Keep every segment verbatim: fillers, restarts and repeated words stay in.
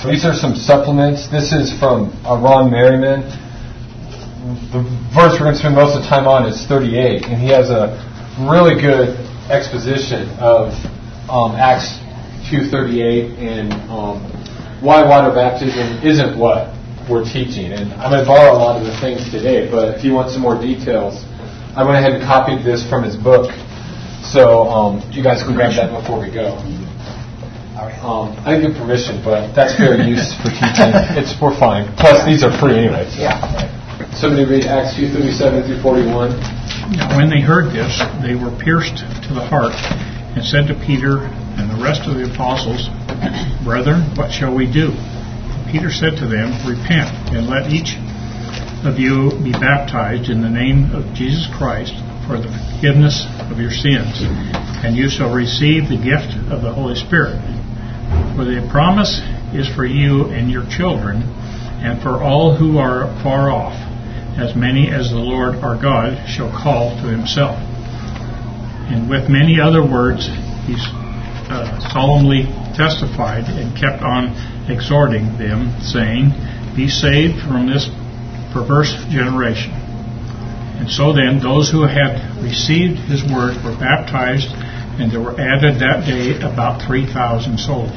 These are some supplements. This is from uh, Ron Merriman. The verse we're going to spend most of the time on is thirty-eight, and he has a really good exposition of um, Acts two thirty-eight and um, why water baptism isn't what we're teaching. And I'm going to borrow a lot of the things today, but if you want some more details, I went ahead and copied this from his book, so um, you guys can grab that before we go. Um, I didn't get permission, but that's fair use for teaching. It's we're fine. Plus, these are free anyway. So. Yeah. Somebody read Acts two thirty-seven through forty-one. Now, when they heard this, they were pierced to the heart, and said to Peter and the rest of the apostles, "Brethren, what shall we do?" Peter said to them, "Repent, and let each of you be baptized in the name of Jesus Christ for the forgiveness of your sins, and you shall receive the gift of the Holy Spirit. For the promise is for you and your children, and for all who are far off, as many as the Lord our God shall call to himself." And with many other words he uh, solemnly testified and kept on exhorting them, saying, "Be saved from this perverse generation." And so then those who had received his word were baptized, and there were added that day about three thousand souls.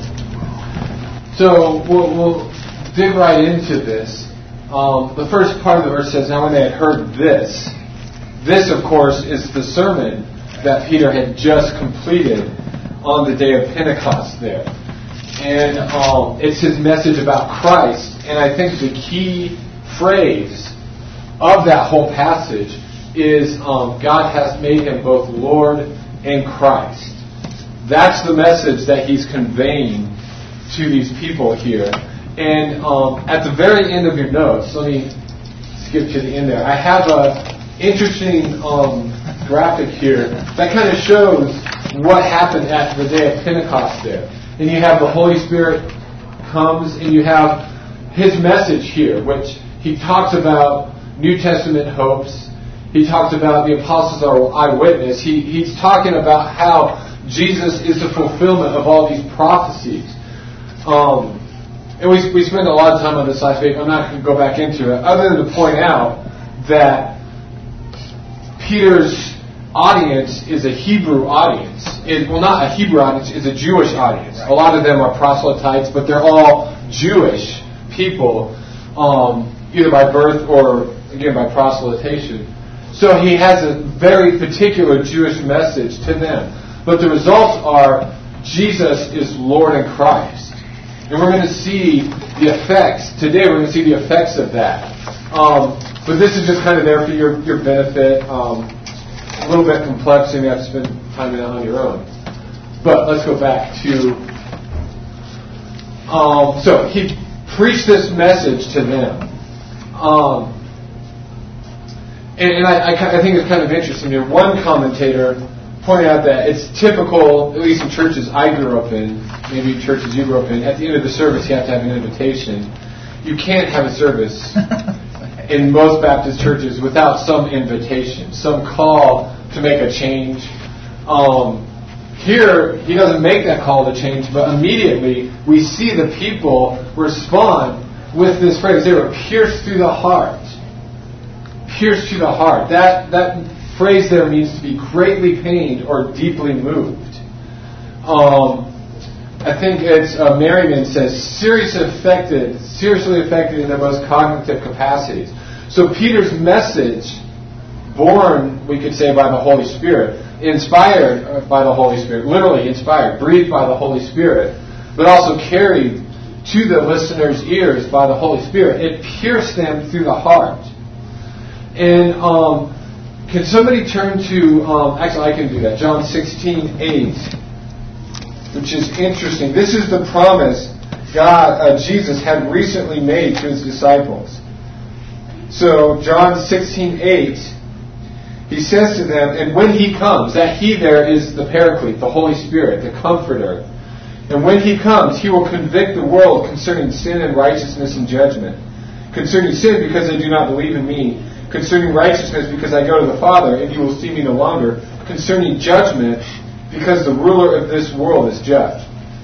So we'll, we'll dig right into this. Um, the first part of the verse says, "Now when they had heard this," this of course is the sermon that Peter had just completed on the day of Pentecost there. And um, it's his message about Christ. And I think the key phrase of that whole passage is um, God has made him both Lord and Christ. That's the message that he's conveying to these people here. And um, at the very end of your notes, let me skip to the end there. I have a interesting um, graphic here that kind of shows what happened at the day of Pentecost there. And you have the Holy Spirit comes, and you have his message here, which he talks about New Testament hopes. He talks about the apostles are eyewitness. He, he's talking about how Jesus is the fulfillment of all these prophecies. Um, and we, we spent a lot of time on this last week. I'm not going to go back into it, other than to point out that Peter's audience is a Hebrew audience. It, well, not a Hebrew audience, it's a Jewish audience. A lot of them are proselytes, but they're all Jewish people, um, either by birth or, again, by proselytation. So he has a very particular Jewish message to them. But the results are Jesus is Lord and Christ. And we're going to see the effects. Today we're going to see the effects of that. Um, but this is just kind of there for your, your benefit. Um, a little bit complex, and you have to spend time in it on your own. But let's go back to... Um, so he preached this message to them. Um, and and I, I, I think it's kind of interesting here. One commentator pointed out that it's typical, at least in churches I grew up in, maybe churches you grew up in, at the end of the service you have to have an invitation. You can't have a service in most Baptist churches without some invitation, some call to make a change. Um, here, he doesn't make that call to change, but immediately we see the people respond with this phrase. They were pierced through the heart. Pierced through the heart. That that phrase there means to be greatly pained or deeply moved. Um, I think it's uh, Merriman says seriously affected, seriously affected in their most cognitive capacities. So Peter's message, born, we could say, by the Holy Spirit, inspired by the Holy Spirit, literally inspired, breathed by the Holy Spirit, but also carried to the listener's ears by the Holy Spirit. It pierced them through the heart. And um, can somebody turn to, um, actually I can do that, John sixteen eight, which is interesting. This is the promise God, uh, Jesus had recently made to his disciples. So John sixteen eight, he says to them, and when he comes, that he there is the Paraclete, the Holy Spirit, the Comforter. And when he comes, he will convict the world concerning sin and righteousness and judgment. Concerning sin, because they do not believe in me. Concerning righteousness, because I go to the Father, and you will see me no longer. Concerning judgment, because the ruler of this world is judged.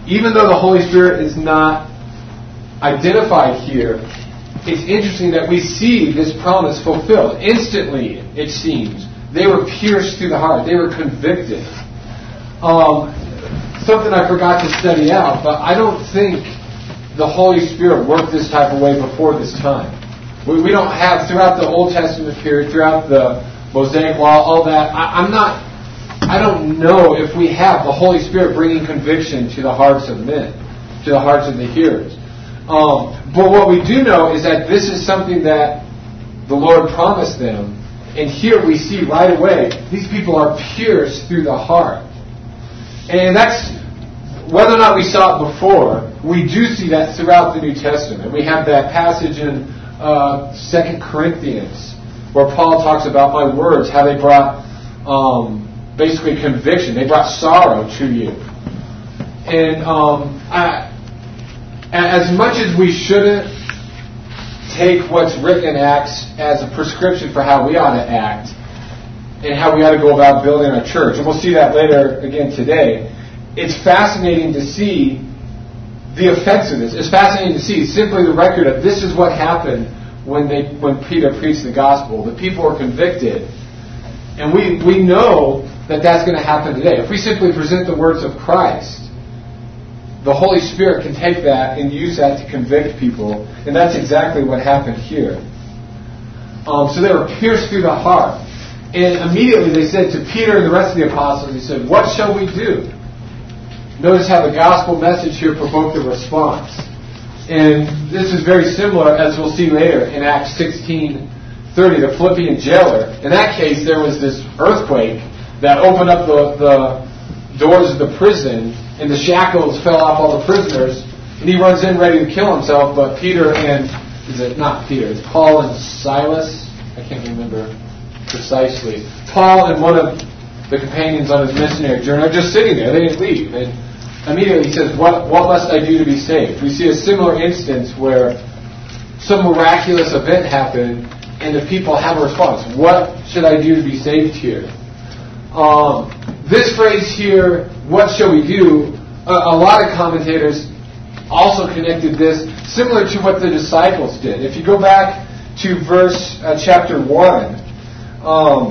even though the Holy Spirit is not identified here, it's interesting that we see this promise fulfilled. Instantly, it seems. They were pierced through the heart. They were convicted. Um, something I forgot to study out, but I don't think the Holy Spirit worked this type of way before this time. We, we don't have, throughout the Old Testament period, throughout the Mosaic Law, all that, I, I'm not, I don't know if we have the Holy Spirit bringing conviction to the hearts of men, to the hearts of the hearers. Um, but what we do know is that this is something that the Lord promised them. And here we see right away, these people are pierced through the heart. And that's, whether or not we saw it before, we do see that throughout the New Testament. We have that passage in uh, Second Corinthians where Paul talks about my words, how they brought um, basically conviction. They brought sorrow to you. And um, I... as much as we shouldn't take what's written in Acts as a prescription for how we ought to act and how we ought to go about building our church, and we'll see that later again today, it's fascinating to see the effects of this. It's fascinating to see simply the record of this is what happened when they when Peter preached the gospel. The people were convicted. And we, we know that that's going to happen today. If we simply present the words of Christ, the Holy Spirit can take that and use that to convict people. And that's exactly what happened here. Um, so they were pierced through the heart. And immediately they said to Peter and the rest of the apostles, he said, what shall we do? Notice how the gospel message here provoked a response. And this is very similar, as we'll see later, in Acts sixteen thirty, the Philippian jailer. In that case, there was this earthquake that opened up the, the doors of the prison, and the shackles fell off all the prisoners, and he runs in ready to kill himself, but Peter and, is it not Peter, it's Paul and Silas? I can't remember precisely. Paul and one of the companions on his missionary journey are just sitting there. They didn't leave. And immediately he says, what, what must I do to be saved? We see a similar instance where some miraculous event happened, and the people have a response. What should I do to be saved here? Um, this phrase here, what shall we do? A, a lot of commentators also connected this similar to what the disciples did. If you go back to verse uh, chapter one, um,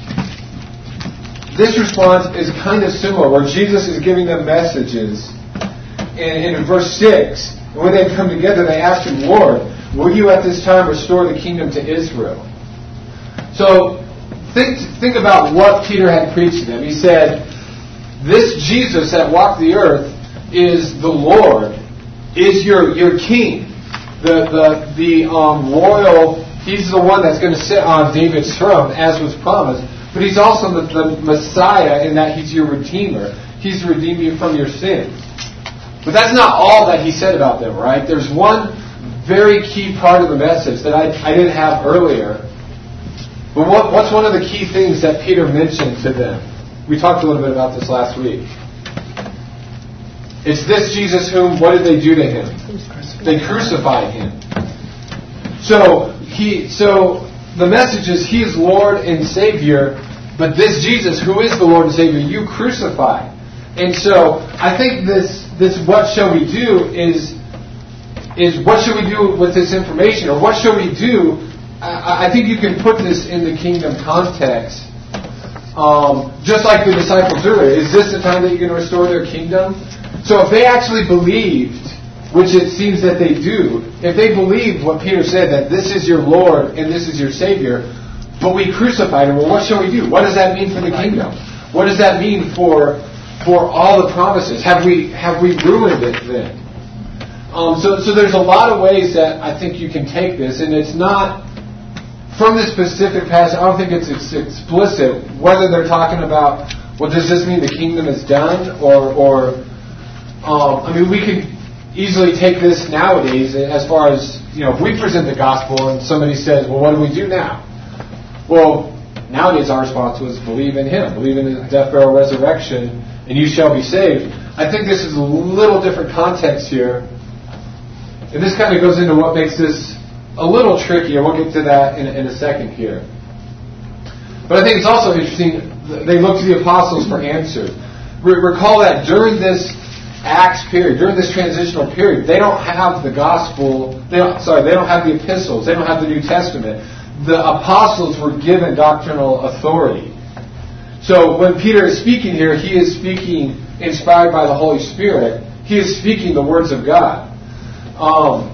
this response is kind of similar, where Jesus is giving them messages. And, and in verse six, when they come together, they ask him, Lord, will you at this time restore the kingdom to Israel? So think think about what Peter had preached to them. He said, this Jesus that walked the earth is the Lord, is your your king, the the the um, royal. He's the one that's going to sit on David's throne, as was promised. But he's also the, the Messiah in that he's your Redeemer. He's to redeem you from your sins. But that's not all that he said about them, right? There's one very key part of the message that I, I didn't have earlier. But what, what's one of the key things that Peter mentioned to them? We talked a little bit about this last week. It's this Jesus whom, what did they do to him? They crucified him. So, he, so the message is he is Lord and Savior, but this Jesus, who is the Lord and Savior, you crucified. And so, I think this, this what shall we do is, is what should we do with this information? Or what shall we do? I, I think you can put this in the kingdom context. Um, just like the disciples earlier. Is this the time that you're going to restore their kingdom? So if they actually believed, which it seems that they do, if they believed what Peter said, that this is your Lord and this is your Savior, but we crucified him, well, what shall we do? What does that mean for the kingdom? What does that mean for for all the promises? Have we have we ruined it then? Um, so, so there's a lot of ways that I think you can take this, and it's not from this specific passage. I don't think it's, it's explicit whether they're talking about, well, does this mean the kingdom is done, or, or um, I mean, we could easily take this nowadays as far as, you know, if we present the gospel and somebody says, well, what do we do now? Well, nowadays our response was believe in him, believe in his death, burial, resurrection, and you shall be saved. I think this is a little different context here. And this kind of goes into what makes this a little trickier. We'll get to that in, in a second here. But I think it's also interesting, they look to the apostles for answers. Re- recall that during this Acts period, during this transitional period, they don't have the gospel, they don't, sorry, they don't have the epistles, they don't have the New Testament. The apostles were given doctrinal authority. So when Peter is speaking here, he is speaking inspired by the Holy Spirit. He is speaking the words of God. Um,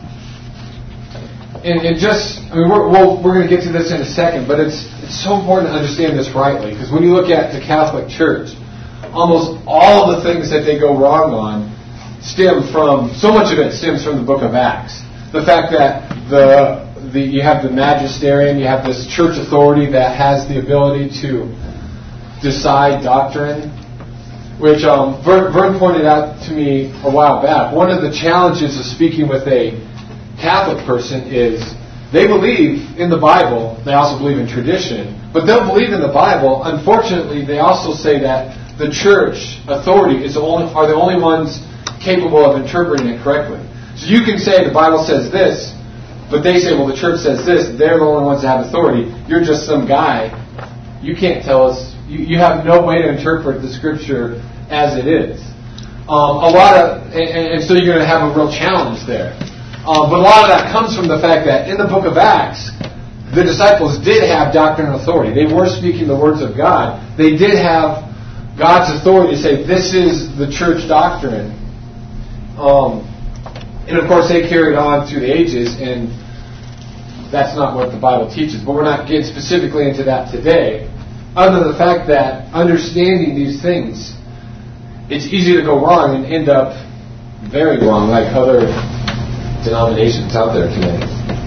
and, and just, I mean, we're, we'll, we're going to get to this in a second, but it's it's so important to understand this rightly, because when you look at the Catholic Church, almost all the things that they go wrong on stem from, so much of it stems from the book of Acts. The fact that the, the you have the magisterium, you have this church authority that has the ability to decide doctrine, which um, Vern, Vern pointed out to me a while back. One of the challenges of speaking with a Catholic person is they believe in the Bible, they also believe in tradition, but they'll believe in the Bible. Unfortunately, they also say that the church authority is the only, are the only ones capable of interpreting it correctly. So you can say the Bible says this, but they say, well, the church says this. They're the only ones that have authority. You're just some guy. You can't tell us. You, you have no way to interpret the Scripture as it is. Um, a lot of, and, and so you're going to have a real challenge there. Um, but a lot of that comes from the fact that in the book of Acts, the disciples did have doctrinal authority. They were speaking the words of God. They did have God's authority to say, this is the church doctrine. Um, and of course, they carried on through the ages, and that's not what the Bible teaches. But we're not getting specifically into that today. Other than the fact that understanding these things, it's easy to go wrong and end up very wrong, like other denominations out there today.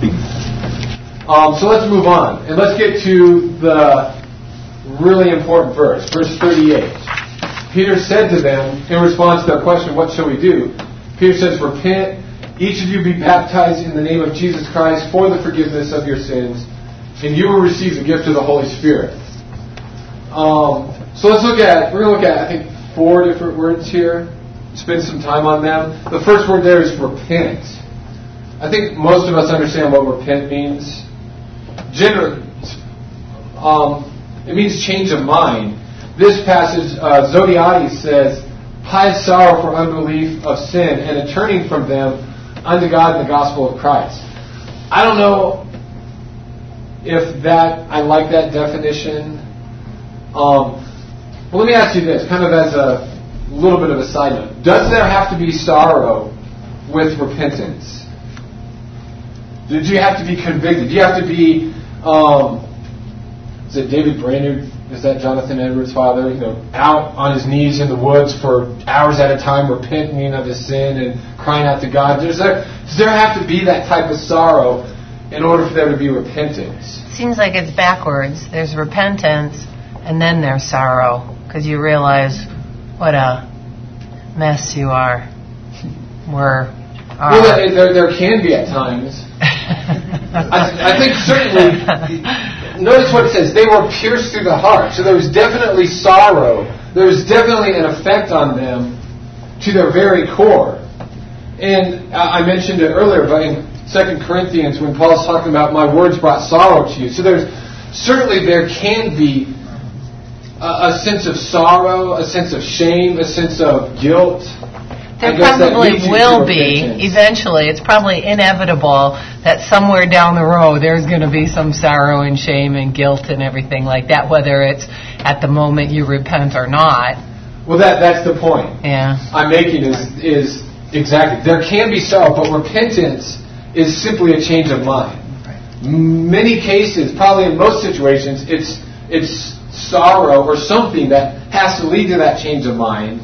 Um, so let's move on, and let's get to the really important verse, verse thirty-eight. Peter said to them, in response to their question, what shall we do? Peter says, repent, each of you be baptized in the name of Jesus Christ for the forgiveness of your sins, and you will receive the gift of the Holy Spirit. Um, so let's look at, we're going to look at, I think, four different words here. Spend some time on them. The first word there is repent. I think most of us understand what repent means. Generally, um, it means change of mind. This passage, uh, Zodiades says, pious sorrow for unbelief of sin and a turning from them unto God and the gospel of Christ. I don't know if that, I like that definition. Um, well, let me ask you this, kind of as a little bit of a side note. Does there have to be sorrow with repentance? Did you have to be convicted? Do you have to be, um, is it David Brainerd? Is that Jonathan Edwards' father? You know, out on his knees in the woods for hours at a time, repenting of his sin and crying out to God. Does there, does there have to be that type of sorrow in order for there to be repentance? Seems like it's backwards. There's repentance, and then there's sorrow, because you realize what a mess you are. We're are. Well, there, there can be at times. I, I think certainly. Notice what it says. They were pierced through the heart. So there was definitely sorrow. There was definitely an effect on them to their very core. And I mentioned it earlier, but in Second Corinthians, when Paul's talking about my words brought sorrow to you. So there's certainly there can be a, a sense of sorrow, a sense of shame, a sense of guilt. There probably will be, eventually. It's probably inevitable that somewhere down the road there's going to be some sorrow and shame and guilt and everything like that, whether it's at the moment you repent or not. Well, that that's the point yeah. I'm making is, is exactly. There can be sorrow, but repentance is simply a change of mind. Right. Many cases, probably in most situations, it's it's sorrow or something that has to lead to that change of mind.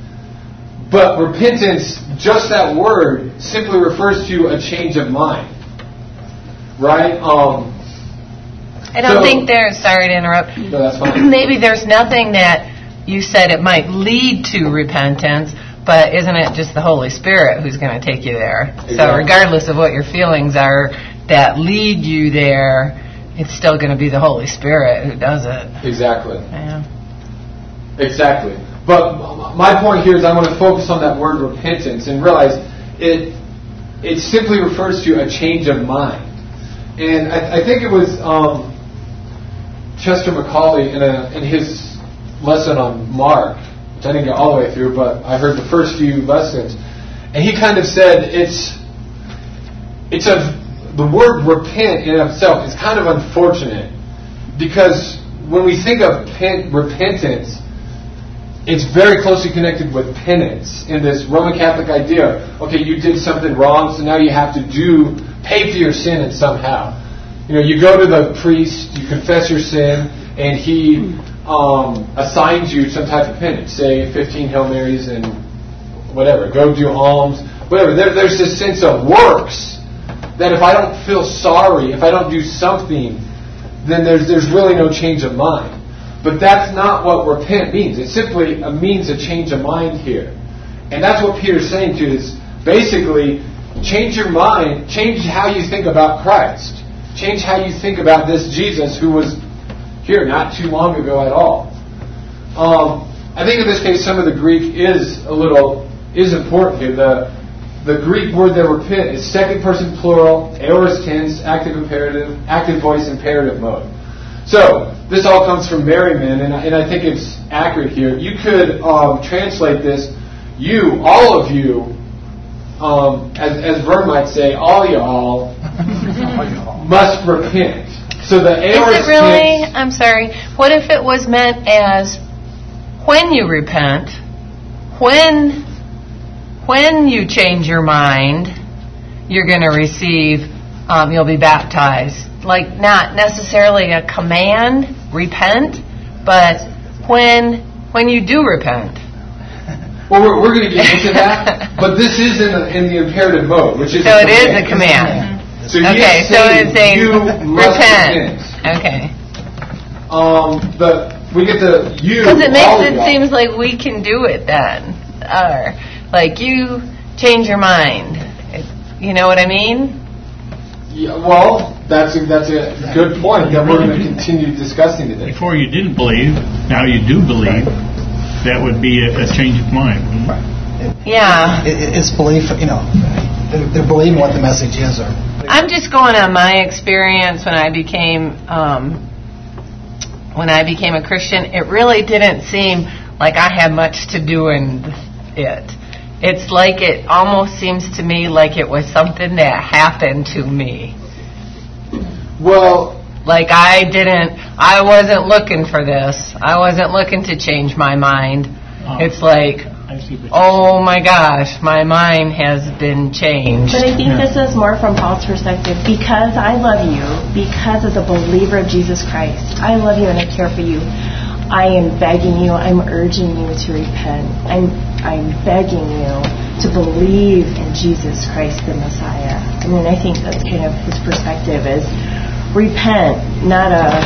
But repentance, just that word, simply refers to a change of mind. Right? Um, I don't so, think there's, sorry to interrupt. No, that's fine. Maybe there's nothing that you said it might lead to repentance, but isn't it just the Holy Spirit who's going to take you there? Exactly. So regardless of what your feelings are that lead you there, it's still going to be the Holy Spirit who does it. Exactly. Yeah. Exactly. But my point here is I want to focus on that word repentance and realize it it simply refers to a change of mind. And I, I think it was um, Chester McCauley in, a, in his lesson on Mark which I didn't get all the way through, but I heard the first few lessons. And he kind of said it's it's a the word repent in itself is kind of unfortunate, because when we think of pen, repentance, it's very closely connected with penance in this Roman Catholic idea. Okay, you did something wrong, so now you have to do pay for your sin in somehow. You know, you go to the priest, you confess your sin, and he um, assigns you some type of penance. Say fifteen Hail Marys and whatever. Go do alms, whatever. There, there's this sense of works that if I don't feel sorry, if I don't do something, then there's there's really no change of mind. But that's not what repent means. It simply means a change of mind here. And that's what Peter's saying to you, is basically change your mind, change how you think about Christ. Change how you think about this Jesus who was here not too long ago at all. Um, I think in this case some of the Greek is a little, is important here. The The Greek word there, repent, is second person plural, aorist tense, active imperative, active voice, imperative mode. So, this all comes from Merriman, and I, and I think it's accurate here. You could um, translate this, you, all of you, um, as, as Vern might say, all y'all must repent. So the aorist Is it really? tense, I'm sorry. What if it was meant as when you repent, when when you change your mind, you're going to receive, um, you'll be baptized. Like not necessarily a command, repent, but when when you do repent. well, we're, we're going to get into that, but this is in the, in the imperative mode, which is So a it is command. a command. So he Okay, is so saying it's saying you must repent. repent. Okay. Um, but we get the you. Because it makes all of it y'all. seems like we can do it then. Or like you change your mind. It, you know what I mean? Yeah, well, that's a, that's a good point that we're going to continue discussing today. Before you didn't believe, now you do believe. That would be a, a change of mind. Yeah. It, it, it's belief, you know, they're, they're believing what the message is. Or I'm just going on my experience when I became um, when I became a Christian. It really didn't seem like I had much to do in it. It's like it almost seems to me like it was something that happened to me. Well, Like I didn't, I wasn't looking for this. I wasn't looking to change my mind. Oh. It's like, I see what you're oh my gosh, my mind has been changed. But I think this is more from Paul's perspective. Because I love you, because as a believer of Jesus Christ, I love you and I care for you. I am begging you, I'm urging you to repent. I'm I'm begging you to believe in Jesus Christ the Messiah. I mean, I think that's kind of his perspective is repent, not a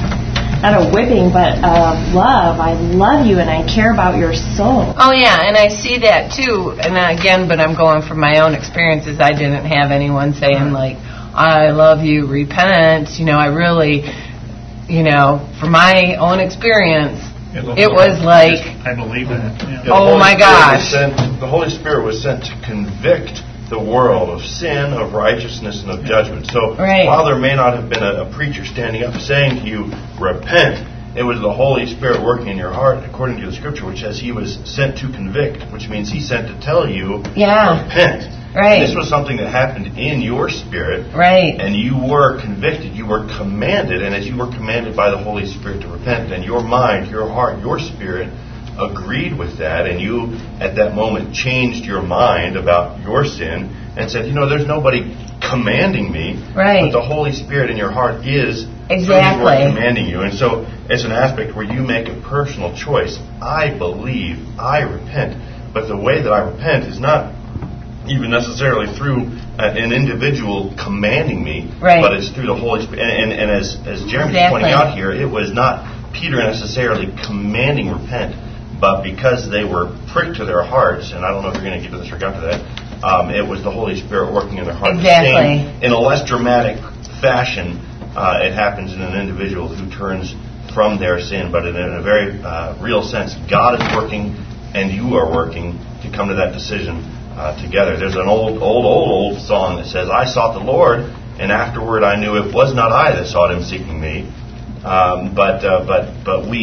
not a whipping, but of love. I love you and I care about your soul. Oh yeah, and I see that too. And again, but I'm going from my own experiences. I didn't have anyone saying like, I love you, repent. You know, I really, you know, from my own experience, it was like, I believe that. Yeah. The oh Holy my Spirit was gosh. sent- the Holy Spirit was sent to convict the world of sin, of righteousness, and of judgment. So Right. while there may not have been a, a preacher standing up saying to you, repent, it was the Holy Spirit working in your heart, according to the Scripture, which says He was sent to convict, which means He sent to tell you, Yeah. repent. Right. This was something that happened in your spirit, Right. and you were convicted, you were commanded, and as you were commanded by the Holy Spirit to repent, then your mind, your heart, your spirit agreed with that, and you at that moment changed your mind about your sin and said, you know, there's nobody commanding me, Right. but the Holy Spirit in your heart is Exactly. really commanding you. And so it's an aspect where you make a personal choice. I believe, I repent, but the way that I repent is not even necessarily through uh, an individual commanding me, Right. but it's through the Holy Spirit. And, and, and as, as Jeremy's Exactly. pointing out here, it was not Peter necessarily commanding repent, but because they were pricked to their hearts, and I don't know if you're going to get to this or get to that, um, it was the Holy Spirit working in their hearts. Exactly. Same, in a less dramatic fashion, uh, it happens in an individual who turns from their sin, but in a very uh, real sense, God is working and you are working to come to that decision uh, together. There's an old, old, old, old song that says, I sought the Lord, and afterward I knew it was not I that sought Him seeking me. Um, but uh, but but we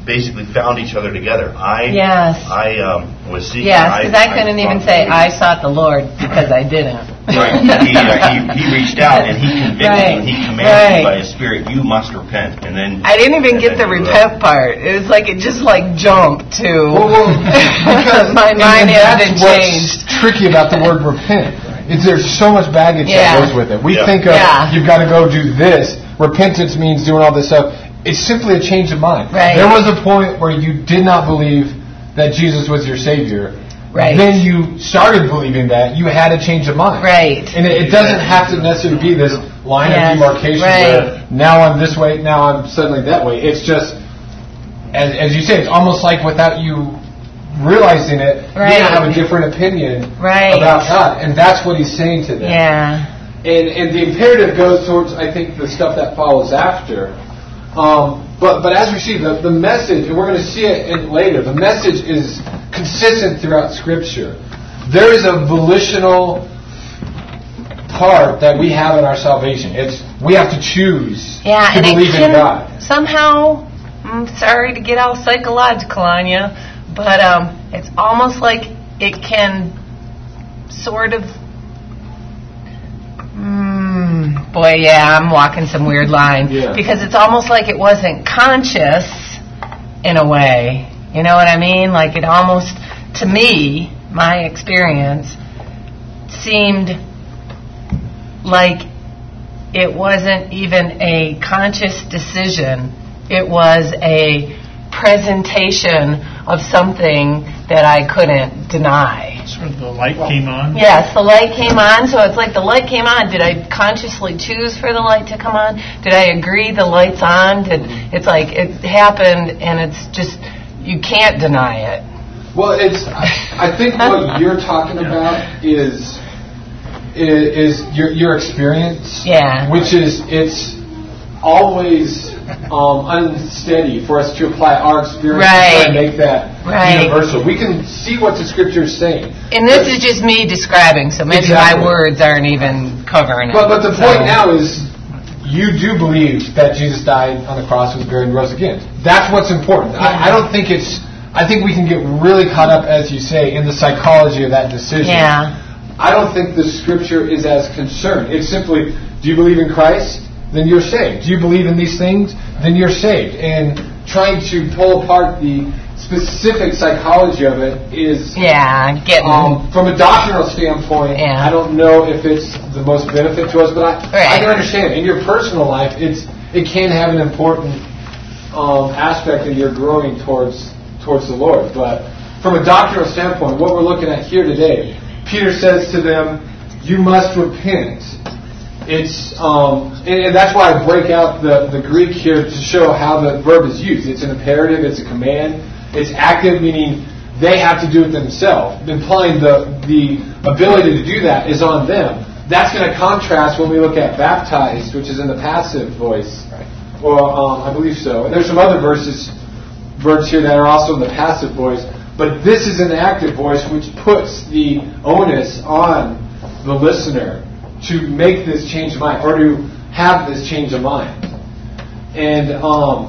basically found each other together. I Yes. I um, was seeking. Yes, because I, I couldn't even say I sought the Lord because I didn't. Right. he, uh, he, he reached out and he convicted right. you and he commanded right. you by his Spirit, you must repent. And then I didn't even get the you, repent uh, part. It was like it just like jumped to Well, well, because my mind and has that's been what's changed. tricky about the word repent. Is there's so much baggage Yeah. that goes with it. We Yeah. think of Yeah. you've got to go do this. Repentance means doing all this stuff. It's simply a change of mind. Right. There was a point where you did not believe that Jesus was your Savior. Right. Then you started believing that. You had a change of mind. Right. And it, it doesn't have to necessarily be this line Yes. of demarcation Right. where now I'm this way, now I'm suddenly that way. It's just, as, as you say, it's almost like without you realizing it, Right. you have a different opinion Right. about God. And that's what he's saying to them. Yeah. And, and the imperative goes towards, I think, the stuff that follows after. Um, but but as we see, the, the message, and we're going to see it in, later, the message is consistent throughout Scripture. There is a volitional part that we have in our salvation. It's we have to choose Yeah, to and it believe in can God. somehow, I'm sorry to get all psychological on you, but um, it's almost like it can sort of, mm, boy, yeah, I'm walking some weird line. Yeah. Because it's almost like it wasn't conscious in a way. You know what I mean? Like it almost, to me, my experience, seemed like it wasn't even a conscious decision. It was a presentation of something that I couldn't deny. Sort of the light came on. Yes, the light came on, so it's like the light came on. Did I consciously choose for the light to come on? Did I agree the light's on? Did, it's like it happened, and it's just, you can't deny it. Well, it's. I, I think what you're talking about is is, is your your experience. Yeah. Which is it's always um, unsteady for us to apply our experience Right. and make that Right. universal. We can see what the Scripture is saying. And this is just me describing, so maybe Exactly. my words aren't even covering it. But but the point So- now is you do believe that Jesus died on the cross, was buried, and rose again. That's what's important. I, I don't think it's. I think we can get really caught up, as you say, in the psychology of that decision. Yeah. I don't think the Scripture is as concerned. It's simply, do you believe in Christ? Then you're saved. Do you believe in these things? Then you're saved. And trying to pull apart the specific psychology of it is, Yeah, getting... um, from a doctrinal standpoint, Yeah. I don't know if it's the most benefit to us, but I, Right. I can understand. In your personal life, it's it can have an important um, aspect in your growing towards towards the Lord. But from a doctrinal standpoint, what we're looking at here today, Peter says to them, you must repent. It's um, and, and that's why I break out the, the Greek here to show how the verb is used. It's an imperative, it's a command, it's active, meaning they have to do it themselves, implying the the ability to do that is on them. That's going to contrast when we look at baptized, which is in the passive voice, or um, I believe so. And there's some other verses, verbs here that are also in the passive voice, but this is an active voice, which puts the onus on the listener to make this change of mind, or to have this change of mind. And um,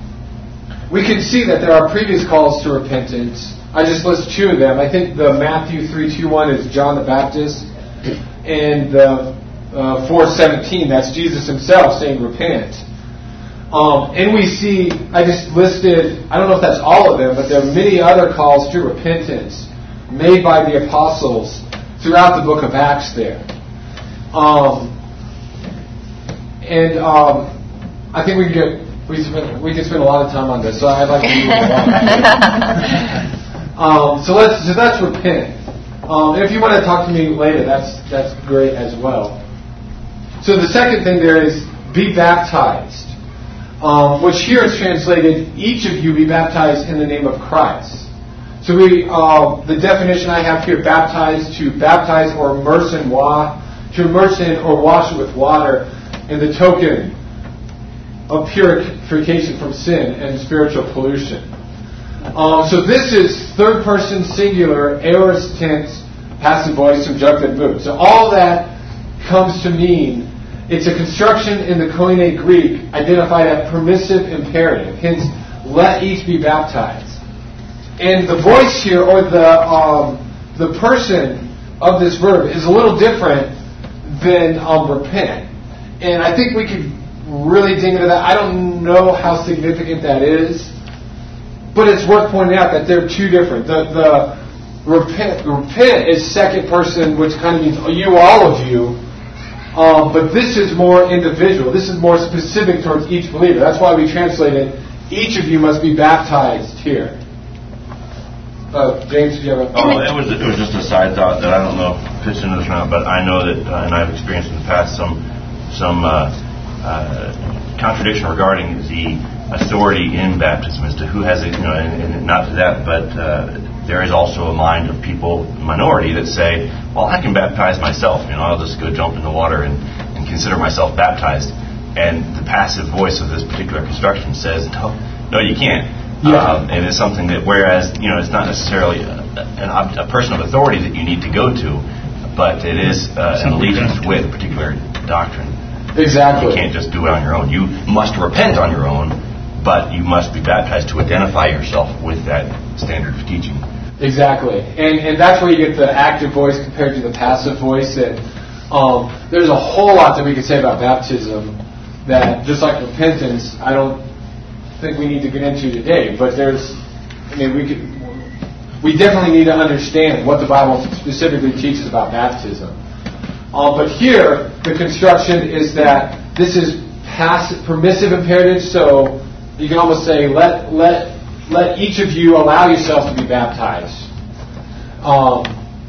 we can see that there are previous calls to repentance. I just list two of them. I think the Matthew three two one is John the Baptist, and the uh, four seventeen, that's Jesus himself saying repent. Um, and we see, I just listed, I don't know if that's all of them, but there are many other calls to repentance made by the apostles throughout the book of Acts there. Um, and um, I think we could get, we spend, we could spend a lot of time on this, so I'd like to move along. um, so let's so that's repent. Um, and if you want to talk to me later, that's that's great as well. So the second thing there is be baptized, um, which here is translated, each of you be baptized in the name of Christ. So we uh, the definition I have here, baptized, to baptize or immerse in water. To immerse in or wash with water, in the token of purification from sin and spiritual pollution. Um, so this is third person singular, aorist tense, passive voice, subjunctive mood. So all that comes to mean it's a construction in the Koine Greek identified as permissive imperative. Hence, let each be baptized. And the voice here, or the um, the person of this verb, is a little different than um, repent. And I think we could really dig into that. I don't know how significant that is, but it's worth pointing out that they're two different. The the repent, repent is second person, which kind of means you, all of you. Um, but this is more individual. This is more specific towards each believer. That's why we translate it, each of you must be baptized here. Uh, James, did you have a... Oh, it was, it was just a side thought that I don't know if it fits into this or not, but I know that, uh, and I've experienced in the past, some some uh, uh, contradiction regarding the authority in baptism as to who has it, you know, and, and not to that, but uh, there is also a mind of people, minority, that say, well, I can baptize myself. You know, I'll just go jump in the water and, and consider myself baptized. And the passive voice of this particular construction says, no, no, you can't. Yeah. Um, and it's something that, whereas, you know, it's not necessarily a, a, a person of authority that you need to go to, but it is uh, an allegiance with a particular doctrine. Exactly. You can't just do it on your own. You must repent on your own, but you must be baptized to identify yourself with that standard of teaching. Exactly. And and that's where you get the active voice compared to the passive voice. And um, there's a whole lot that we could say about baptism that, just like repentance, I don't think we need to get into today. But there's, I mean, we could, we definitely need to understand what the Bible specifically teaches about baptism. Um, but here, the construction is that this is passive, permissive imperative, so you can almost say, let let let each of you allow yourself to be baptized. Um,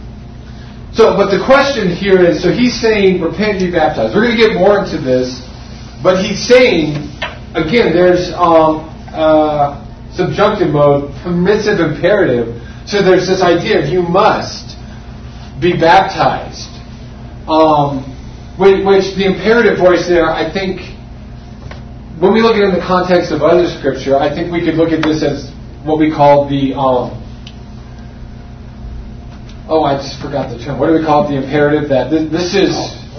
so, but the question here is, so he's saying, repent and be baptized. We're going to get more into this, but he's saying, again, there's um, uh, subjunctive mode, permissive imperative. So there's this idea of you must be baptized. Um, which, which the imperative voice there, I think, when we look at it in the context of other scripture, I think we could look at this as what we call the, um, oh, I just forgot the term. What do we call it? The imperative. That this, this is,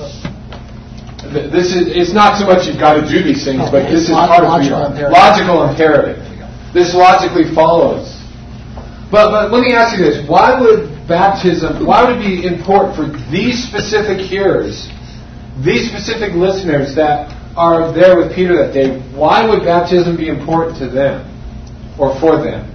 this is, it's not so much you've got to do these things, but this is part of the logical imperative. This logically follows. But, but let me ask you this. Why would baptism, why would it be important for these specific hearers, these specific listeners that are there with Peter that day, why would baptism be important to them or for them?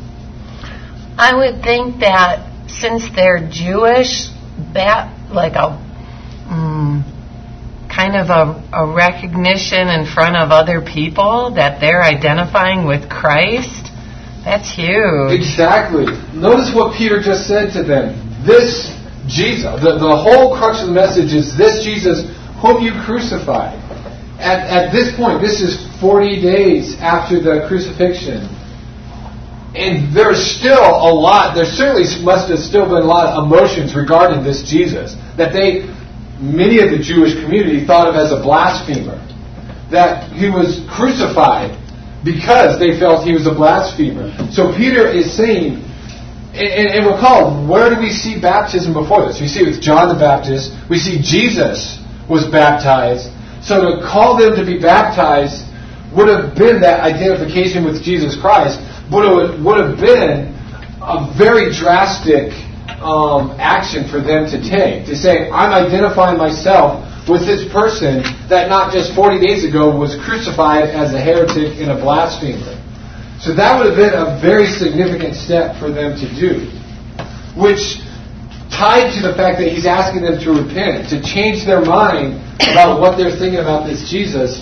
I would think that since they're Jewish, that like a um, kind of a, a recognition in front of other people that they're identifying with Christ, that's huge. Exactly. Notice what Peter just said to them. This Jesus, the, the whole crux of the message is this Jesus whom you crucified. At, at this point, this is forty days after the crucifixion. And there's still a lot, there certainly must have still been a lot of emotions regarding this Jesus that they, many of the Jewish community thought of as a blasphemer. That he was crucified because they felt he was a blasphemer. So Peter is saying, and, and recall, where do we see baptism before this? We see it with John the Baptist. We see Jesus was baptized. So to call them to be baptized would have been that identification with Jesus Christ, but it would have been a very drastic um, action for them to take. To say, I'm identifying myself with this person that not just forty days ago was crucified as a heretic and a blasphemer. So that would have been a very significant step for them to do, which tied to the fact that he's asking them to repent, to change their mind about what they're thinking about this Jesus.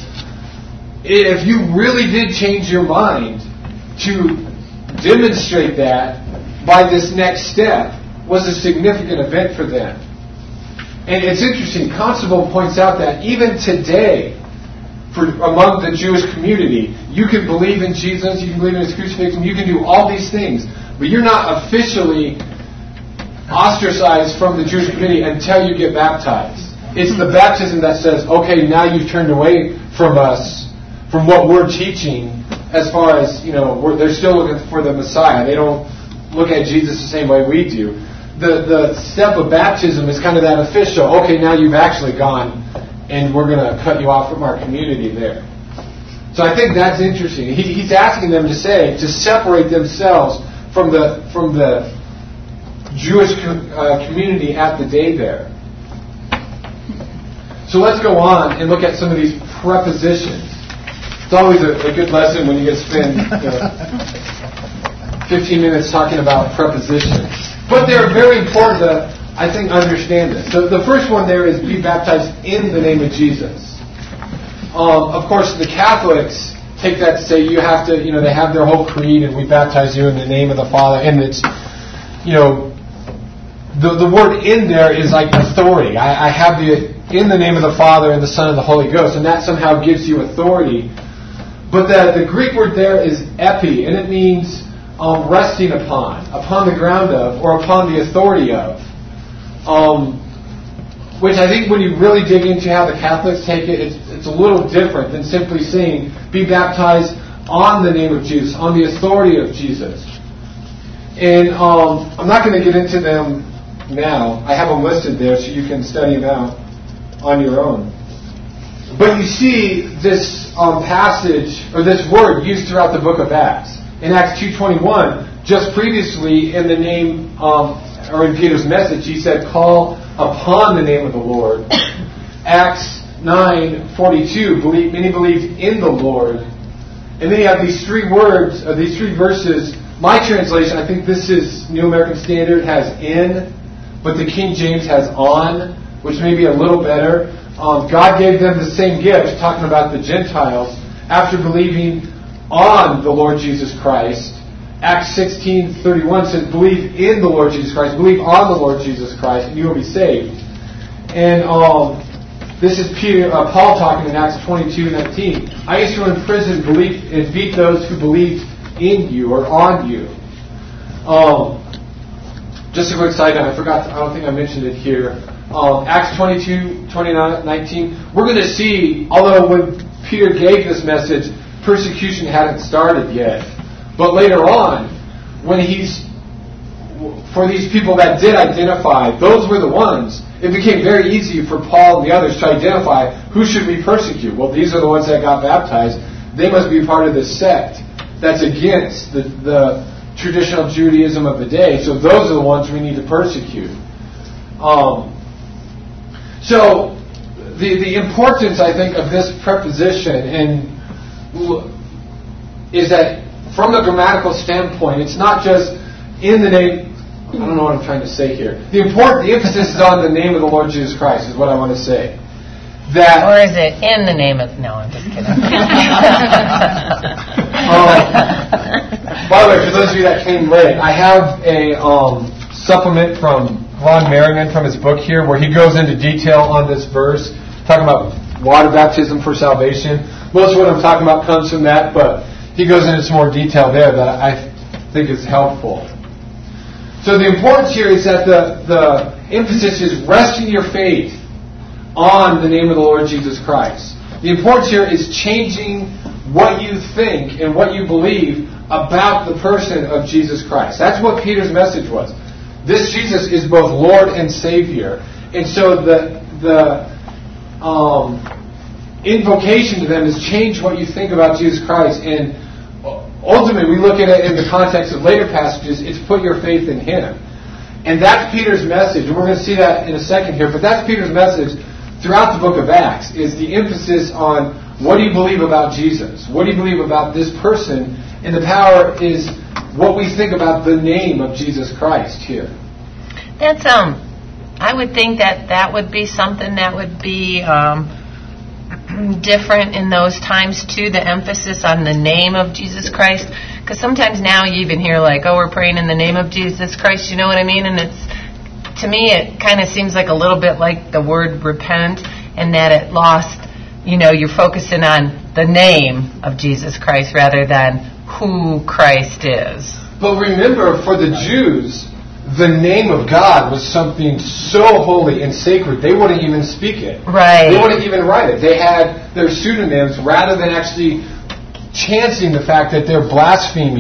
If you really did change your mind, to demonstrate that by this next step was a significant event for them. And it's interesting, Constable points out that even today, for among the Jewish community, you can believe in Jesus, you can believe in His crucifixion, you can do all these things, but you're not officially ostracized from the Jewish community until you get baptized. It's the baptism that says, okay, now you've turned away from us, from what we're teaching, as far as, you know, we're, they're still looking for the Messiah. They don't look at Jesus the same way we do. The the step of baptism is kind of that official, okay, now you've actually gone, and we're going to cut you off from our community there. So I think that's interesting. He, he's asking them to say, to separate themselves from the from the Jewish com, uh, community at the day there. So let's go on and look at some of these prepositions. It's always a, a good lesson when you get to spend you know, fifteen minutes talking about prepositions. But they're very important to, I think, understand this. So the first one there is be baptized in the name of Jesus. Um, of course, the Catholics take that to say you have to, you know, they have their whole creed and we baptize you in the name of the Father. And it's, you know, the the word in there is like authority. I, I have the in the name of the Father and the Son and the Holy Ghost, and that somehow gives you authority. But the, the Greek word there is epi, and it means um, resting upon, upon the ground of, or upon the authority of. Um, which I think when you really dig into how the Catholics take it, it's, it's a little different than simply saying, be baptized on the name of Jesus, on the authority of Jesus. And um, I'm not going to get into them now. I have them listed there so you can study them out on your own. But you see this um, passage, or this word used throughout the book of Acts. In Acts two twenty-one, just previously in the name, um, or in Peter's message, he said, call upon the name of the Lord. Acts nine forty-two, believe, many believed in the Lord. And then you have these three words, or these three verses. My translation, I think this is New American Standard, has in, but the King James has on, which may be a little better. Um, God gave them the same gift, talking about the Gentiles, after believing on the Lord Jesus Christ. Acts sixteen thirty-one says, believe in the Lord Jesus Christ, believe on the Lord Jesus Christ, and you will be saved. And um, this is Peter, uh, Paul talking in Acts twenty-two nineteen. I used to in prison believe and beat those who believed in you or on you. Um, just a quick side note, I forgot, to, I don't think I mentioned it here. Um, Acts twenty-two, twenty-nine, nineteen. We're going to see, although when Peter gave this message, persecution hadn't started yet. But later on, when he's, for these people that did identify, those were the ones, it became very easy for Paul and the others to identify who should we persecute. Well, these are the ones that got baptized. They must be part of this sect that's against the, the traditional Judaism of the day. So those are the ones we need to persecute. Um, so the the importance, I think, of this preposition and is that from the grammatical standpoint, it's not just in the name. I don't know what I'm trying to say here. The important, the emphasis is on the name of the Lord Jesus Christ, is what I want to say. That, or is it in the name of? No, I'm just kidding. um, by the way, for those of you that came late, I have a um, supplement from Ron Merriman from his book here, where he goes into detail on this verse, talking about water baptism for salvation. Most of what I'm talking about comes from that, but he goes into some more detail there that I think is helpful. So the importance here is that the, the emphasis is resting your faith on the name of the Lord Jesus Christ. The importance here is changing what you think and what you believe about the person of Jesus Christ. That's what Peter's message was. This Jesus is both Lord and Savior. And so the the um, invocation to them is change what you think about Jesus Christ. And ultimately, we look at it in the context of later passages, it's put your faith in Him. And that's Peter's message. And we're going to see that in a second here. But that's Peter's message throughout the book of Acts, is the emphasis on what do you believe about Jesus? What do you believe about this person? And the power is what we think about the name of Jesus Christ here. That's, um, I would think that that would be something that would be um, different in those times too, the emphasis on the name of Jesus Christ. Because sometimes now you even hear like, oh, we're praying in the name of Jesus Christ, you know what I mean? And it's, to me, it kind of seems like a little bit like the word repent, and that it lost, you know, you're focusing on the name of Jesus Christ rather than who Christ is. But remember, for the Jews, the name of God was something so holy and sacred, they wouldn't even speak it. Right. They wouldn't even write it. They had their pseudonyms rather than actually chancing the fact that they're blaspheming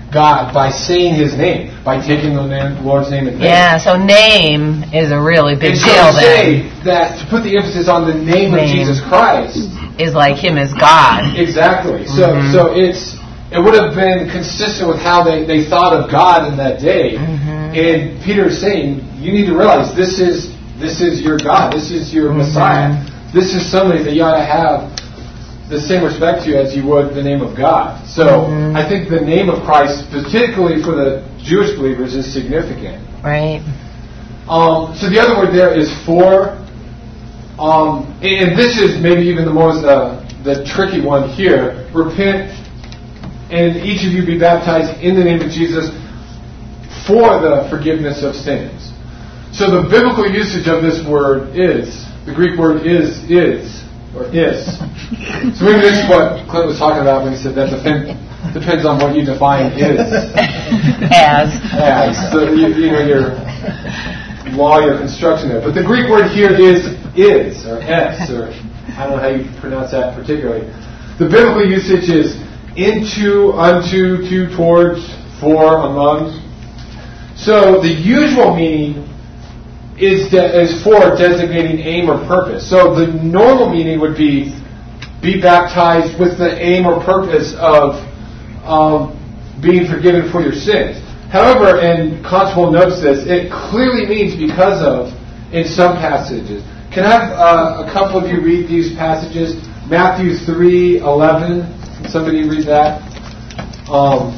God by saying His name, by taking the name, Lord's name in vain. Yeah, so name is a really big and deal so to then. say that, to put the emphasis on the name, Name. of Jesus Christ, Is like Him as God. exactly. So Mhm. so it's it would have been consistent with how they, they thought of God in that day. Mhm. And Peter is saying, you need to realize this is this is your God, this is your Mhm. Messiah. This is somebody that you ought to have the same respect to as you would the name of God. So Mhm. I think the name of Christ, particularly for the Jewish believers, is significant. Right? Um, so the other word there is for, um, and this is maybe even the most uh, the tricky one here. Repent, and each of you be baptized in the name of Jesus for the forgiveness of sins. So the biblical usage of this word is, the Greek word is, is, or is. So maybe this is what Clint was talking about when he said that depend, depends on what you define is. As. As. So you, you know, your law, your construction there. But the Greek word here is, is, or es, or I don't know how you pronounce that particularly. The biblical usage is into, unto, to, towards, for, among. So the usual meaning is de- is for designating aim or purpose. So the normal meaning would be be baptized with the aim or purpose of um, being forgiven for your sins. However, and Constable notes this, it clearly means because of in some passages. Can I have uh, a couple of you read these passages? Matthew three eleven. Can somebody read that? Um,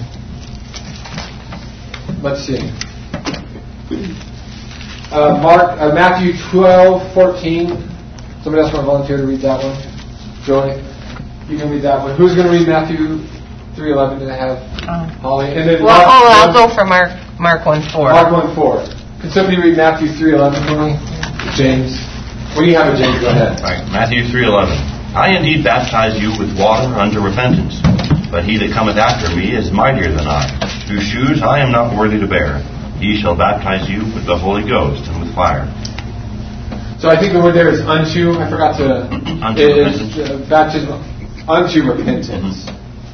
let's see. Uh, Mark, uh, Matthew twelve fourteen. Somebody else want to volunteer to read that one? Joy, you can read that one. Who's going to read Matthew three eleven? Did I have Oh. Holly? And then Well, Mark, oh, I'll go for Mark Mark one four. Mark one four. Can somebody read Matthew three eleven for me? James. When you have it, James, go ahead. All right, Matthew three eleven. I indeed baptize you with water unto repentance, but he that cometh after me is mightier than I, whose shoes I am not worthy to bear. He shall baptize you with the Holy Ghost and with fire. So I think the word there is unto. I forgot to. Unto it is repentance. uh, baptism unto repentance.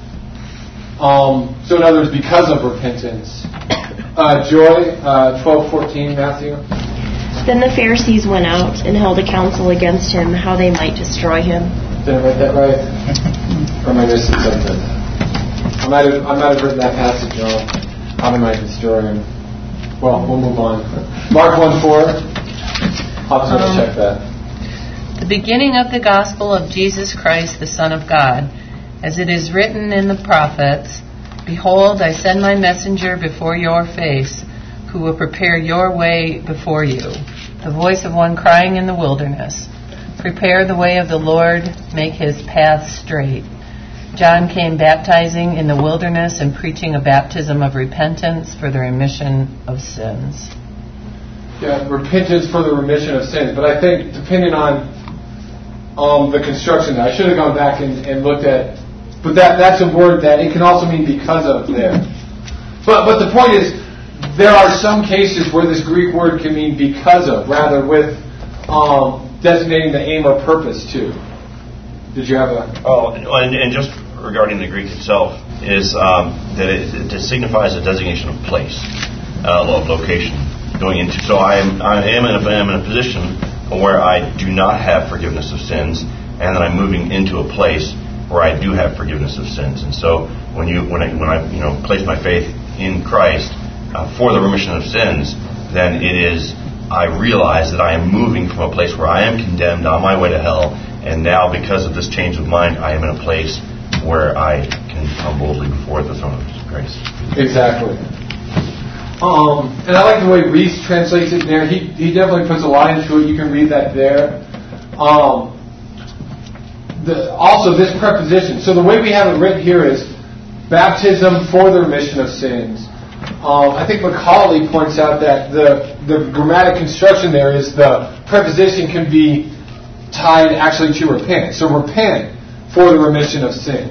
Um, so in other words, because of repentance. Uh, Joy, uh, twelve fourteen, Matthew. Then the Pharisees went out and held a council against him, how they might destroy him. Did I write that right? Or am I missing something? I might have, I might have written that passage wrong. How they might destroy him. Well, we'll move on. Mark one four. I'll just Um, check that. The beginning of the gospel of Jesus Christ, the Son of God, as it is written in the prophets, Behold, I send my messenger before your face, who will prepare your way before you. The voice of one crying in the wilderness, Prepare the way of the Lord, make his path straight. John came baptizing in the wilderness and preaching a baptism of repentance for the remission of sins. Yeah, repentance for the remission of sins. But I think depending on um, the construction, I should have gone back and, and looked at. But that that's a word that it can also mean because of there. But but the point is, there are some cases where this Greek word can mean because of, rather with um, designating the aim or purpose too. Did you have a? Oh, and, and just regarding the Greek itself, is um, that it, it signifies a designation of place, uh, of location, going into. So I am I am in a, I am in a position where I do not have forgiveness of sins, and then I'm moving into a place where I do have forgiveness of sins. And so when you when I when I you know place my faith in Christ uh, for the remission of sins, then it is I realize that I am moving from a place where I am condemned on my way to hell. And now, because of this change of mind, I am in a place where I can come boldly before the throne of grace. Exactly. Um, and I like the way Reese translates it there. He he definitely puts a line into it. You can read that there. Um, the, also, this preposition. So the way we have it written here is baptism for the remission of sins. Um, I think Macaulay points out that the the grammatic construction there is the preposition can be tied actually to repent. So repent for the remission of sins.